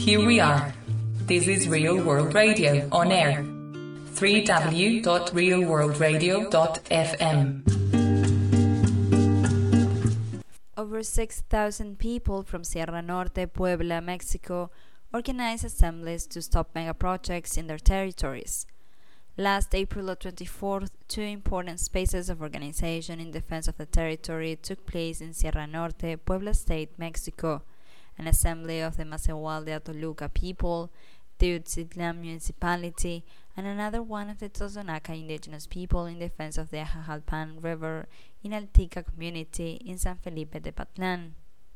Here we are. This is Real World Radio on air. www.realworldradio.fm. Over 6,000 people from Sierra Norte, Puebla, Mexico, organized assemblies to stop mega projects in their territories. Last April 24th, two important spaces of organization in defense of the territory took place in Sierra Norte, Puebla State, Mexico. An assembly of the Macehual de Atoluca people, the Utzitlan municipality, and another one of the Totonaca indigenous people in defense of the Ajajalpan River in Altica community in San Felipe Tepatlan.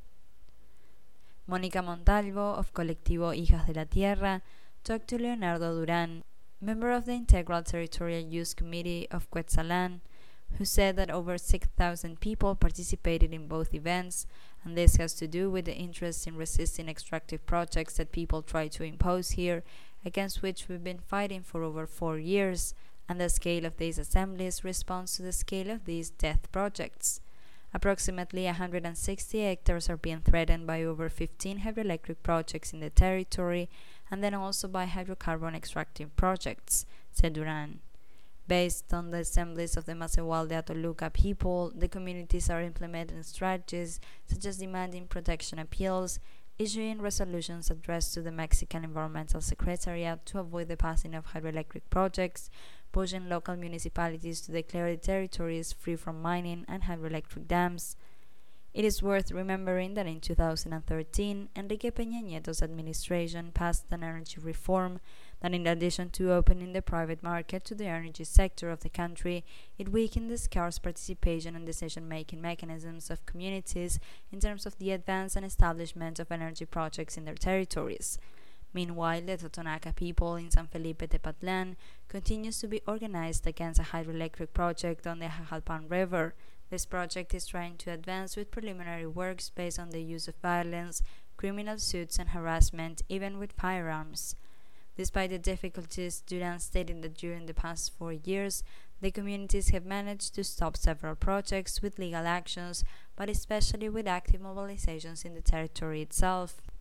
Mónica Montalvo of Colectivo Hijas de la Tierra talked to Leonardo Duran, member of the Integral Territorial Use Committee of Quetzalan, who said that over 6,000 people participated in both events, and this has to do with the interest in resisting extractive projects that people try to impose here, against which we've been fighting for over 4 years, and the scale of these assemblies responds to the scale of these death projects. Approximately 160 hectares are being threatened by over 15 hydroelectric projects in the territory, and then also by hydrocarbon extracting projects, said Duran. Based on the assemblies of the Macehual de Atoluca people, the communities are implementing strategies such as demanding protection appeals, issuing resolutions addressed to the Mexican Environmental Secretariat to avoid the passing of hydroelectric projects, pushing local municipalities to declare the territories free from mining and hydroelectric dams. It is worth remembering that in 2013, Enrique Peña Nieto's administration passed an energy reform that, in addition to opening the private market to the energy sector of the country, it weakened the scarce participation and decision-making mechanisms of communities in terms of the advance and establishment of energy projects in their territories. Meanwhile, the Totonaca people in San Felipe Tepatlan continues to be organized against a hydroelectric project on the Ajajalpan River. This project is trying to advance with preliminary works based on the use of violence, criminal suits and harassment, even with firearms. Despite the difficulties, Duran stated that during the past 4 years, the communities have managed to stop several projects with legal actions, but especially with active mobilizations in the territory itself.